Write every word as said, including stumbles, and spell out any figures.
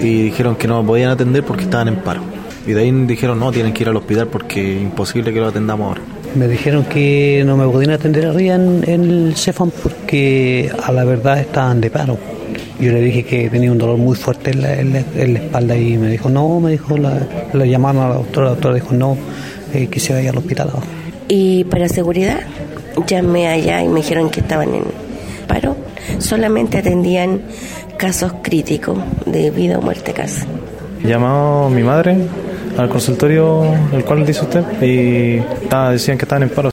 y dijeron que no me podían atender porque estaban en paro. Y de ahí dijeron, no, tienen que ir al hospital porque es imposible que lo atendamos ahora. Me dijeron que no me podían atender arriba en, en el Cefam porque a la verdad estaban de paro. Yo le dije que tenía un dolor muy fuerte en la, en la, en la espalda y me dijo, no, me dijo, la, la llamaron a la doctora, la doctora dijo, no, eh, que se vaya al hospital abajo. Y para seguridad, llamé allá y me dijeron que estaban en paro, solamente atendían casos críticos de vida o muerte casi. Llamó mi madre al consultorio, el cual dice usted, y ah, decían que estaban en paro.